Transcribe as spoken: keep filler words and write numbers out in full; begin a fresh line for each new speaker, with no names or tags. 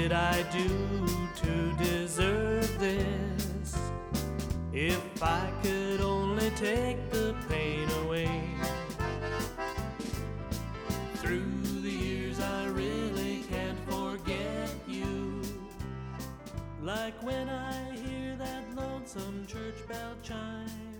did I do to deserve this? If I could only take the pain away. Through the years I really can't forget you, like when I hear that lonesome church bell chime.